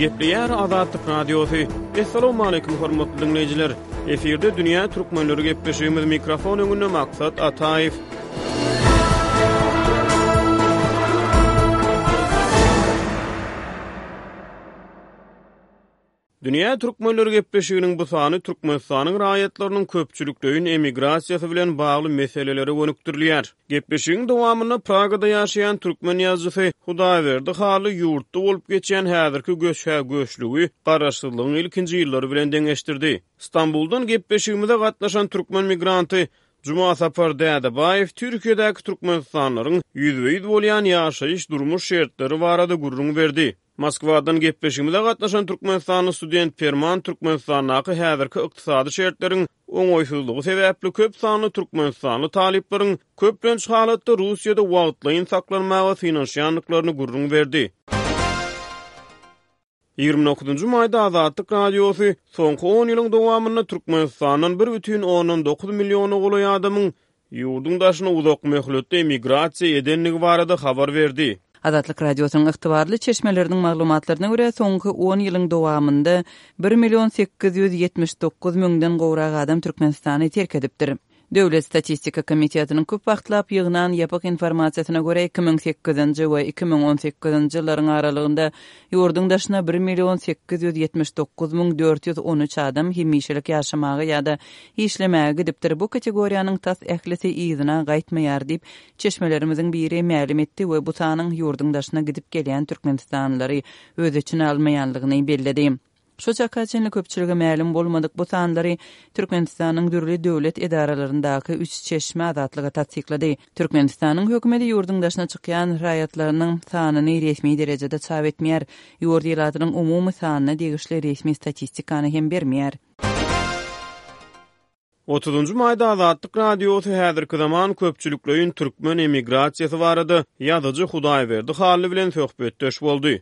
Gepleyer Azadlyk Radiosu. Assalamu alaykum hormatly dinleyijiler. Eferde dünýä türkmenleri gepleşýümiz mikrofon öňünde maksat Ataýew. Dünýä türkmenleri gepleşiginiň bu sany Türkmenistanyň raýatlarynyň köpçülikliğin emigrasiýasy bilen bagly meseleleri gönükdirýär. Gepleşigiň dowamyny Pragada ýaşaýan türkmen ýazgysy Hudaýberdi haly ýurtda bolup geçen häzirki göçlügi garaşsyzlygyň ilkinji ýyllary bilen deňeşdirdi. Istanbuldan gepleşigimize gatnaşan türkmen migranty Cuma Sapar Dädebaýew Türkiýedäki türkmenistanlaryň ýüzbeýiz bolýan ýaşaýyş durmuş şertleri barada gurrun berdi. Moskwadan gepleşigimize gatnaşan Türkmenistanly student Perman Türkmenistanyň häzirki ykdysady şertleriň oňoýsuzlygy sebäpli köp sanly Türkmenistanly talyplaryň köplenç halatda Russiýada wagtlaýyn saklanmagy finansiýanlyklaryny gurrun berdi. 29-njy maýda Azadlyk Radiosu soňky 10 ýylyň dowamyny Türkmenistanyň 1,9 million goly adamyň ýurdun daşyna uzak möhletde emigrasiýa edenligi barada habar berdi. Azadlyk Radiosynyň ygtybarly çeşmeleriniň maglumatlaryna görä soňky 10 ýylyň dowamynda 1,879,000den gowrak adam Türkmenistany terk edipdir. Döwlet Statistika Komitetiniň köp wagtlap ýygynan ýapyk informasiýasyna görä 2008-nji we 2018-nji ýyllaryň aralygynda ýurdun daşyna 1,879,413 adam hemişelik ýaşamagy ýa-da işlemäge gidipdir. Bu kategoriýanyň tas ählisi ýygyna gaýtmaýar diýip çeşmelerimiziň biri ma'lum etdi we bu sanyň ýurdun daşyna gidip gelýän türkmenistanlary öz içine almaýanlygyny belledi. Şu çakaçynly köpçüligi ma'lum bolmadyk bu sanlary Türkmenistanyň dürli döwlet edaralaryndaki 3 çeşme azatlyga tasdiklady. Türkmenistanyň hökümeti ýurdun daşyna çykýan raýatlarynyň sanyny resmi derejede çap etmeýär. Ýurt ýylatynyň umumy sanyna degişli resmi statistikany hem bermeýär. 30-njy maýda Azadlyk Radiosu häzirki zaman köpçülikliğin türkmen emigrasiýasy barada ýazyjy Hudaýberdi haly bilen söhbetdeş boldy.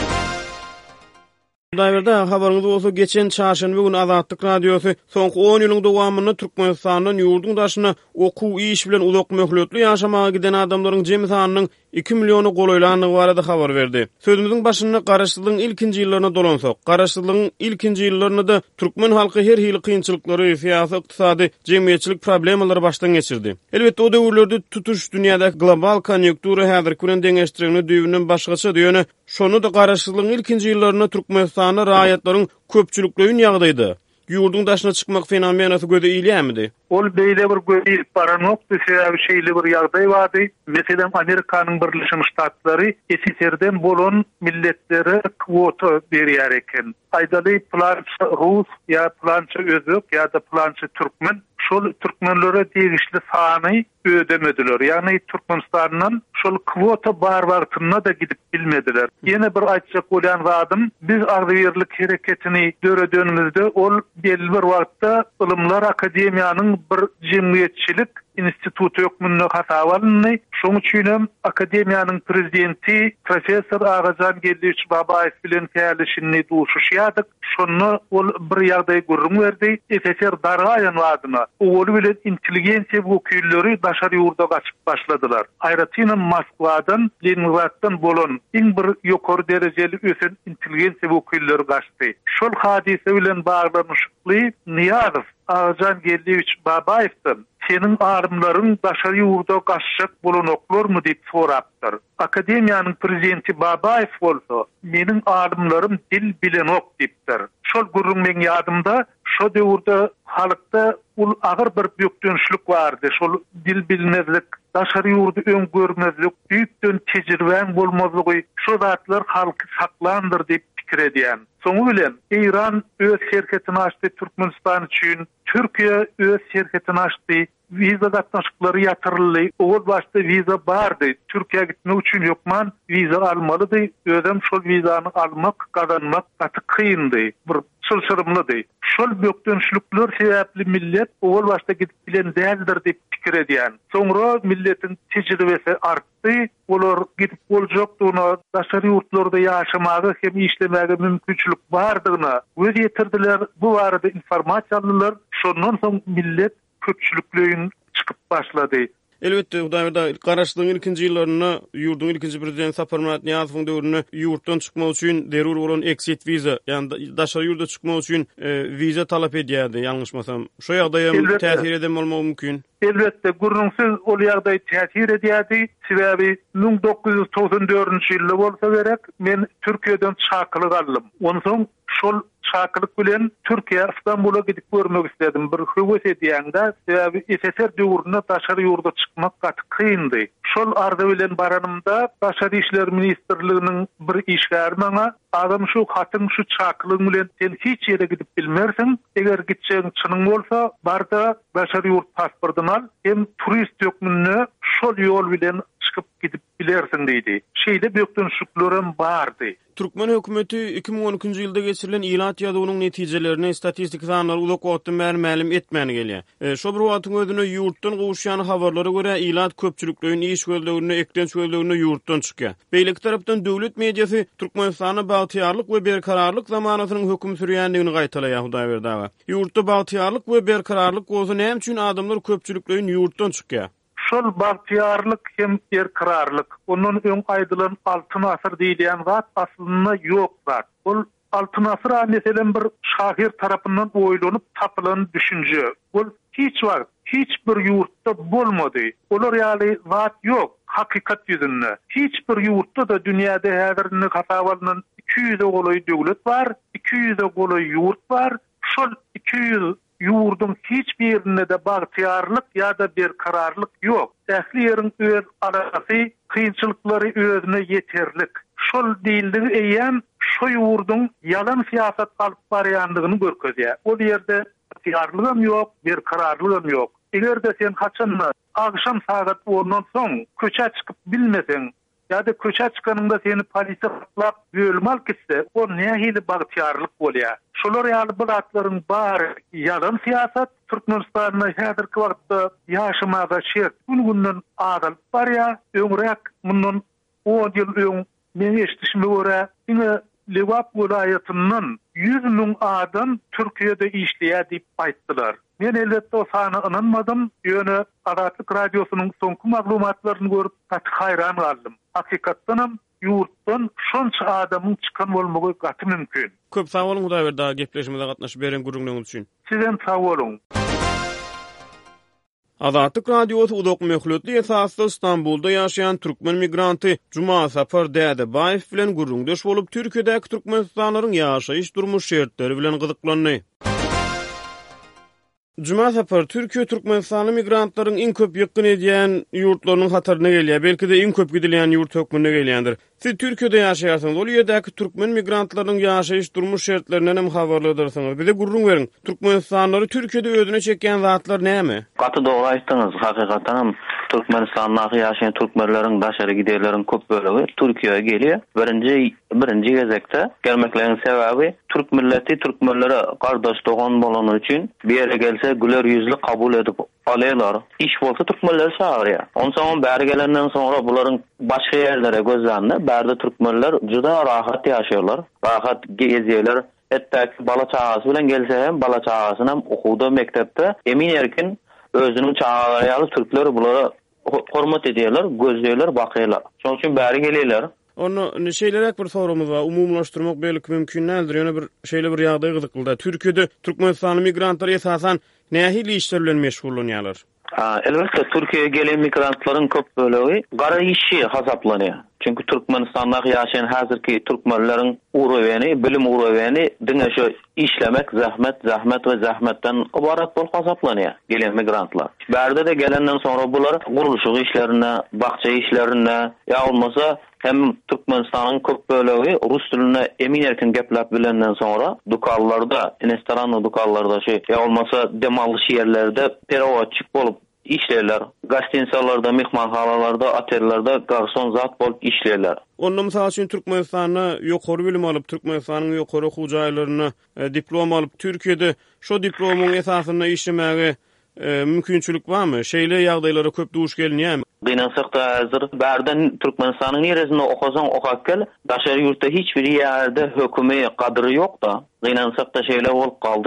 Hudaýberdi habaryňyz bolsa geçen çarşamba günü Azadlyk Radiosu soňky 10 ýylyň dowamyny Türkmenistanyň ýurdun daşyna okuw iş bilen uzak möhletli ýaşamaga giden adamlaryň jemy sanynyň 2 milliony goýlanlygy barada habar berdi. Sözümüziň başyna garaşsyzlygyň ilkinji ýyllaryna dolansak, garaşsyzlygyň ilkinji ýyllaryna türkmen halky her hili kynçylyklary, syýasy, ykdysady, jemgyýetçilik problemalary başdan geçirdi. Elbetde o döwürlerde tutuş dünýädäki global konjunktura häzirki bilen deňeşdirigini düýbünden başgaça diýeni, şonu da garaşsyzlygyň ilkinji ýyllaryna Türkmenistanyň raýatlaryň köpçülikliğin ýagdaýdy. Ýurdun daşyna çykmak fenomenasy göze ilýärmidi? Ol beýle bir göze ilip baranok sebäbi şeýle bir ýagdaý bardy. Meselem Amerikanyň Birleşik Ştatlary SSR-den bolan milletleri kwota berýär eken. Aýdaly plança Rus ýa plança özbek ýa-da plança türkmen şol türkmenlere degişli sany ödemediler. Ýani Türkmenistanyň şol kwota bar wagtyna da gidip bilmediler. Ýene bir aýtjak bolan wagtym biz agdyrlyk hereketini döredönümizde ol belli bir wagtda Ilymlar Akademiýanyň bir jemgyýetçilik institutu hökmünde hasawalyny, şoň üçin akademiýanyň prezidenti professor Agajan Geldiwç Babaýew bilen kälişini duşuşýardyk. Şonu ol bir ýagdaý gurrun berdi. SSR dargaýan wadyna ol bilen intelligensiýa wekilleri daşary ýurda gaçyp başladylar. Aýratynam Moskwadan, Leningraddan bolan iň bir ýokary derejeli ösen intelligensiýa wekilleri gaçdy. Şol hadise bilen baglanyşykly Niýazow Agajan Geldiwç Babaýewden senin arımların daşary ýurda gaçjak bolanoklarmy diýip sorapdyr. Akademiýanyň prezidenti Babaýew bolsa, meniň arımlarym dil bilenok diýipdir. Şol gurrun men ýadymda, şo döwürde halykda ul agyr bir bökdönüşlik bardy. Şol dil bilmezlik, daşary ýurdy öňgörmezlik, büýükden tejribeň bolmazlygy, şo zatlar halky saklandyr diýip pikir edýän. Soňu bilen İran öz şerketini açdy Türkmenistan üçin, Türkiýe öz şerketini açdy. Viza gatnaşyklary ýatyryldy. Ol başda viza bardy. Türkiýe gitmek üçin ýokman viza almalydy. Özüm şol vizany almak, gazanmak gaty kyndy. Bir çylçyrymlydy. Şol bökdönüşlikler sebäpli millet ol başda gidip bilen däldir diýip pikir edýän. Soňra milletin tejribesi artdy. Olar gidip boljakdygyna, daşary ýurtlarda ýaşamagy hem işlemäge mümkinçilik bardygyna göz ýetirdiler. Bu barada informasiýa aldylar. Şondan soň millet köpçülüklerin çıkıp başladı. Elbette Hudaýda garaşdygyň ilkinji ýyllaryna ýurdun ilkinji prezident Sapar Murat Niýazowyň döwründe ýurtdan çykmak üçin derur bolan exit viza, ýani daşary ýurda çykmak üçin viza talap edýärdi, ýalňyşmasam. Şo ýagdaýa täsir edem bolmagy mümkin. Elbette gurrunsiz ol ýagdaý täsir edýärdi. Sebäbi 1994-nji ýylda bolsa gerek, men Türkiýeden çakylyk aldym. Ondan soň şol çakylyk bilen Türkiýe İstanbul'a gidip görmek istedim. Bir höwes edýäňde, sebäbi SSR döwründe daşary ýurda çykmak gaty kyndy. Şol arda bilen baranymda Daşary işler ministrliginiň bir işgäri maňa adam şu hatyň şu çakylyk bilen sen hiç ýere gidip bilmersiň. Eger gitçeň çynyň bolsa, barda daşary ýurt pasportyny al, hem turist ýokmyny şol ýol bilen çykyp gidip bilersiň diýdi. Şeýle bökden şüklerim bardy. Türkmen hökümeti 2012-nji ýylda geçirilen ilat ýazynyň netijelerini statistik sanlar ulak wagtda ma'lum etmäni gelýär. Şo bir wagtyň özüne ýurtdan gowuşýan habarlara görä ilat köpçüliklerin iş gözlegine eklenç gözlegine ýurtdan çykýar. Beýlik tarapdan döwlet mediasy Türkmenistana bagtyarlyk we berkararlyk zamanatynyň höküm sürýändigini gaýtalaýar Hudaýberdaga. Ýurtda bagtyarlyk we berkararlyk gozy näme üçin adamlar köpçüliklerin ýurtdan çykýar? Şol bagtyarlyk hem berkararlyk, onun öň aýdylan altyn asr diýilen zat aslynda ýok zat. Ol altyn asr meselen bir şahyr tarapyndan oýlanyp tapylan düşünje. Ol hiç wagt, hiç bir ýurtda bolmady. Olar ýaly zat ýok. Hakikat ýüzünde. Hiç bir ýurtda da dünýäde häzirni hasabalynan 200 goloý döwlet bar, 200 goloý ýurt bar. Şol 200 ýurdun hiç birinde de bagtyarlyk ýa-da berkararlyk ýok. Ähli ýeriň öz arasy kynçylyklary özüne ýeterlik. Şol diýildi eýen şo ýurdun ýalan siýasat alyp barýandygyny görkezýär. Ol ýerde bagtyarlygam ýok, berkararlygam ýok. Eger-de sen haçanma akşam saat 10-dan soň köçe çykyp bilmeseň, ýa-da köçe çykanyňda seni polisiýa gatlap bölmel gitse, o nähili bagtyarlyk bolýar. Şolar ýaly bulatlaryň bary ýalan siýasat Türkmenistanyň häzirki wagtda ýaşamaga şert gün-günden adyl barýar. Öňrek mundan 10 ýyl öň men eşitişime görä, ine Lewap welaýatynyň 100 000 adam Türkiýede işleýär diýip aýtdylar. Men elbetde o sany inanmadym. Ýöne Adatlyk radiosynyň soňky maglumatlaryny görüp gaty haýran galdym. Hakykatdanam ýurtdan şonça adamyň çykan bolmagy gaty mümkin. Köp sag bolun Hudaýberda gepleşmede gatnaşyp beren gurrunlygyňyz üçin. Sizem sag bolun. Adatlyk radiosu udak möhletli esasda İstanbulda ýaşaýan türkmen migranty Juma Sapar Dädebaýew bilen gurrundaş bolup Türkiýedäki türkmenistanyň ýaşaýyş durmuş şertleri bilen gyzyklandy. Juma Sapar Türkiýe Türkmenistany migrantlaryň iň köp ýakyn edýän ýurtlarynyň hataryna gelýär. Belki de iň köp gidilýän ýurt hökmüne gelýändir. Siz Türkiýede ýaşaýarsyňyz, ol ýerdäki türkmen migrantlarynyň ýaşaýyş durmuş şertlerinden hem habarladyrsynız. Bize gurrun beriň. Türkmenistanyny Türkiýede özüne çekýän zatlar näme? Gaty dogry aýtdyňyz. Hakykatan Türkmenistanyň ýaşaýan türkmenleriň daşary giderleriň köp bölegi Türkiýeye gelýär. Birinji gezekde gelmeklerinin sebebi Türk milleti Türkmenlere kardeş doğan bolan üçün bir yere gelse güler yüzlü kabul edip alýarlar. İş bolsa Türkmenleri çağırýar. Ondan bäri gelenden sonra bularyň başga ýerlere gözlendi. Bärde Türkmenler juda rahat ýaşaýarlar. Rahat gezýärler. Etdäki bala çağasy bilen gelse hem bala çağasyny hem okuwda mektepde emin erkin özüniň çağalaýaly türkler bulara hormat edýärler, gözleýärler, bakýarlar. Şoň üçin bäri gelýärler. Onu şeýlerek bir sorumuz var. Umumlaşdyrmak belki mümkin nädir? Ýöne bir şeýle bir ýagdaý gyzykyldy. Türkiýede Türkmenistanyň migrantlary esasan nähili işler bilen meşgullanýarlar? Elbette Türkiýeye gelen migrantlaryň köp bölegi gara işi hasaplanýar. Çünkü Türkmenistan'da ýaşaýan häzirki türkmenleriň urawany, bilim urawany diňe şo işlemek zahmet we zahmetden ibarat bolup hasaplanýar gelen migrantlar. Bärde de gelenden sonra bular gurulşyk işlerine, bakça işlerine ýa bolmasa hem Türkmenistanyň köp bölegi rus diline emin erkin geplep bilenden sonra dukallarda, restoran dukallarda ýa bolmasa demallyş ýerlerde perawatçyk bolup işlerler. Gastinsalarda, mehmanhanalarda, otellerde garson zat bolup işlerler. Onda mysal üçin Türkmenistanyň ýokary bilim alyp, Türkmenistanyň ýokary okuw jaýlaryna diplom alyp, Türkiýede şo diplomyň esasyna işlemäge mümkinçilik barmy? Şeýle ýagdaýlara köp duş gelýärmi? Gynansak da häzir bärden Türkmenistanyň ýerinde okasaň okap gel, daşary ýurtda hiç bir ýerde hökümi gadyry ýok da. Gynansak da şeýle bolup galdy.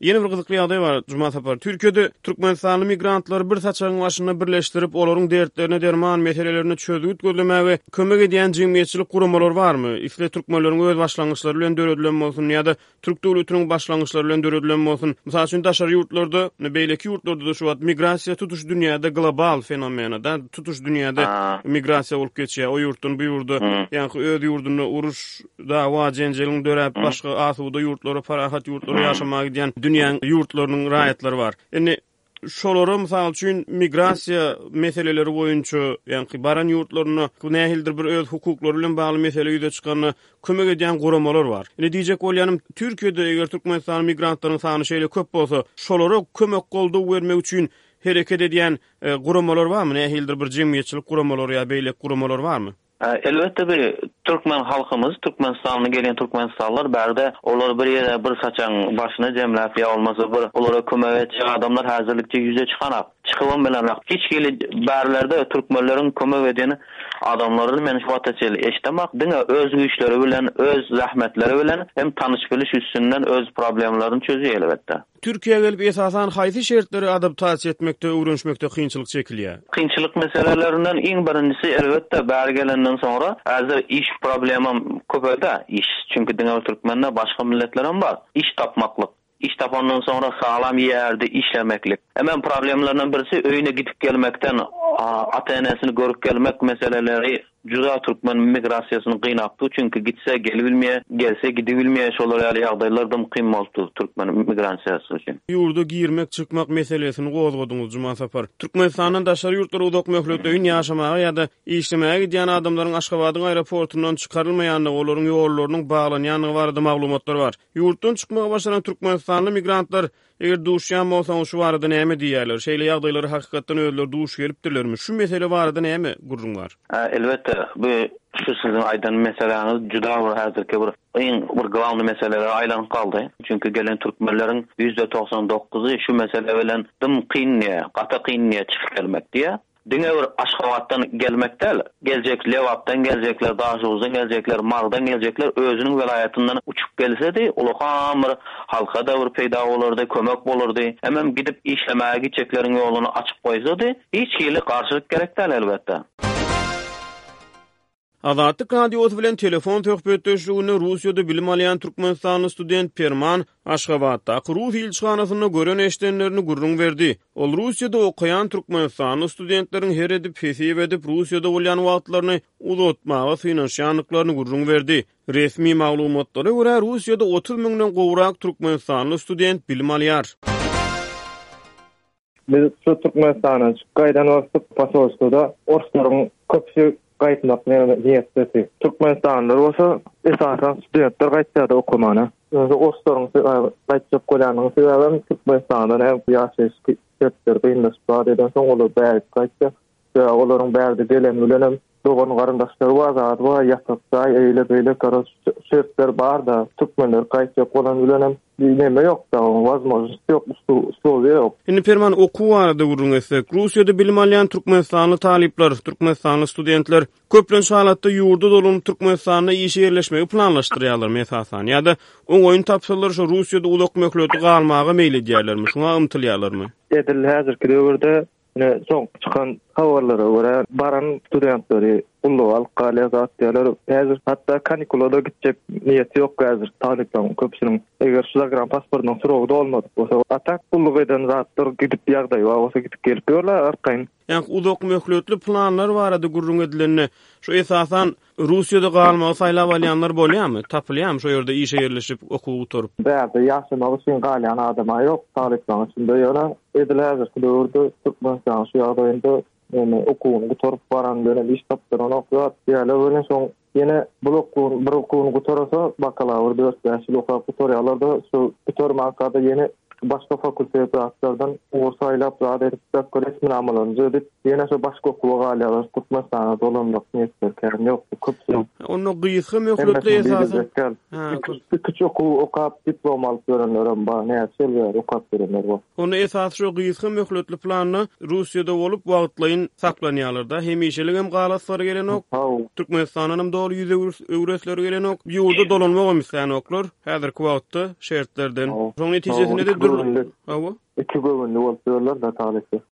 Yeni bir gyzykly ýagdaý bar Juma sapar. Türkiýede Türkmenistanly migrantlar bir saçagyň başyna birleşdirip olaryň dertlerine derman meselelerini çözüp gözlemäge kömek edýän jemgyýetçilik guramalar barmy? Isle türkmenleriň öz başlangyçlary bilen döredilen bolsun ýa-da Türk döwletiniň başlangyçlary bilen döredilen bolsun. Mysal üçin daşary ýurtlarda, beýleki ýurtlarda da şu wagt migrasiýa tutuş dünýäde global fenomeni da tutuş dünýäde migrasiýa bolup geçýär. O ýurtdan bu ýurda, ýa-ni öz ýurduny uruş, dawa, jenjeliň dörep başga asuda ýurtlara, parahat ýurtlara ýaşamaga giden dünýäň ýurtlarynyň raýatlary bar. Indi şolary mysal üçin migrasiýa meseleleri boýunça, ýa-ni baran ýurtlaryna nähildir bir öz hukuklary bilen bagly mesele ýüze çykany kömek edýän guramalar bar. Indi diýjek bolýanym, Türkiýede eger Türkmenistan migrantlarynyň sany şeýle köp bolsa, şolary kömek goldaw bermek üçin hereket edýän guramalar barmy? Nähildir bir jemgyýetçilik guramalary ýa beýlek guramalar barmy? Elbette bir Türkmen halkımız, Türkmenistan'a gelen Türkmenistanlar berde olar bir yere bir saçan başına cemlep ya olmasa bir olara kömek etçi adamlar hazırlıkça yüze çıkanak. Çıkıvan bilen hiç geli berlerde Türkmenlerin kömek edeni adamların men şu vatandaşları eşitemek dine öz güçleri bilen, öz zahmetleri bilen hem tanış biliş üstünden öz problemlerini çözüyor elbette. Türkiýe gelip esasan haýsy şertleri adaptasiýa etmekde, öwrenşmekde kynçylyk çekilýär. Kynçylyk meselelerinden iň birincisi elbette bäri gelenden sonra hazır iş problemim köpede iş. Çünkü diňe Türkmenler başga milletler hem bar. İş tapmaklyk. İş tapandan sonra sağlam ýerde işlemeklik. Hemen problemlerinden birisi öýüne gidip gelmekten, ata-enesini görüp gelmek meseleleri juda Türkmen migrasiýasyny gynapdy. Çünkü gitse gelebilmeýe, gelse gidebilmeýe şolar ýaly ýagdaýlardan kyn boldy Türkmen migrasiýasy üçin. Ýurda girmek, çykmak meselesini gozgadyňyz Juma sapar. Türkmenistandan daşary ýurtlara uzak möhletdeýin ýaşamaga ýa-da işlemäge gidýän adamlaryň Aşgabatyň aeroportundan çykarylmaýanlygy, olaryň ýollarynyň baglanýanlygy barada maglumatlar bar. Ýurtdan çykmaga başlanan Türkmenistanly migrantlar eger duşýan bolsaň şu barada näme diýerler? Şeýle ýagdaýlary hakykatdan özleri duş gelipdirlermi? Şu mesele barada näme gurrun bar? Elbette bu şu sizin aydan meseleniz juda bir hazırki bir glavny meseleler aýlanyp kaldy. Çünkü gelen Türkmenlerin %99'u şu mesele bilen dım kynýa, gata kynýa çykyp gelmek diýe. Diňe bir Aşgabatdan gelmekde, geljek Lewapdan geljekler, Daşowdan geljekler, Mardan geljekler, özüniň welaýatyndan uçup gelse-de, ulagam bir halka da bir peýda bolardy, kömek bolardy. Hemem gidip işlemäge gitjekleriň ýoluny açyp goýsady, hiç hili garşylyk gerek däl elbette. Azatlyk radiosu bilen telefon töhbetdeşligini Russiýada bilim alýan Türkmenistanly student Perman Aşgabatda Rus ilçhanasyna gören eşdenlerini gurrun berdi. Ol Russiýada okuyan Türkmenistanly studentleriň her edip fesip edip Russiýada bolýan wagtlaryny uzatmaga finansiýanlyklaryny gurrun berdi. Resmi maglumatlara görä Russiýada 30 000den gowrak Türkmenistanly student bilim alýar. Biz şu Türkmenistan'a gaýdan wagtyp pasolstwada orslaryň köpçü gaýtmak niýetli. Türkmenistanlar bolsa esasan studentler gaýtdy okumana. Orslaryň gaýtjak bolanyň sebäbi Türkmenistandan hem ýaşaýyş şertleri gynlaşýar eden soň olar bäri gaýtdy. Olaryň bäri gelen bilen dogan garyndaşlary bazat we ýasakda eýle beýle garaş şertler bar da Türkmenler gaýtjak bolan bilen näme ýok da wazmozlyk ýok, usul ýok. Indi Perman okuw arada gurrun etsek, Russiýada bilim alýan Türkmenistanly talipler, Türkmenistanly studentler köplen şalatda ýurda dolup Türkmenistanda işe ýerleşmegi planlaşdyrýarlar esasan. Ýa-da oňoýun tapşyrylar şu Russiýada uzak möhletde galmaga meýli diýerlermi, şuňa ymtylýarlarmy? Edil häzirki döwürde soň çykan habarlara görä baran studentleri ullugal galýa diýerler. Häzir hatda kanikulada gitjek niýeti ýok häzir taliplerin köpsiniň. Eger şu zagran pasportynyň soragy bolmady bolsa, atak ulluk eden zatlar gidip ýagdaý bolsa gidip gelip görler arkaýyn. Ýa-ni uzak möhletli planlar barada gurrun edilenni şu esasan Russiýada galmagy saýlap alýanlar bolýarmy? Tapylýarmy şu ýerde işe ýerleşip okuw tutup? Bäde ýaşamagy üçin galýan adama ýok taliplerin içinde ýöne edil häzirki döwürde Türkmenistan şu ýagdaýynda okuwuny guturup baran bilen iş tapdyran okuýar. Ýa-da bilen soň yine bir okuwuny gutursa bakalavr 4 ýaşly okuwap guturýarlarda şu guturmakda yine başga fakultetlerden orsaýlap zat edip resmi amalyny edip ýene şu başga okuwga galýar Türkmenistana dolanmak niýetler kärem ýok. Köpçülik. Onu gyýsy möhletli esasan. Küçük okuwap diplom alyp görenler bar, näçe okuwap görenler bar. Onu esas şu gyýsy möhletli plany Russiýada bolup wagtlaýyn saklanýarlarda hemişelik hem galatsary gelenok. Türkmenistanyň hem dolu ýüze öwresleri gelenok. Ýurda dolanmak emsän oklar. Häzirki wagtda şertlerden. Şoň netijesinde de Hawa. iki bölümlü bolsalar da taýlysy.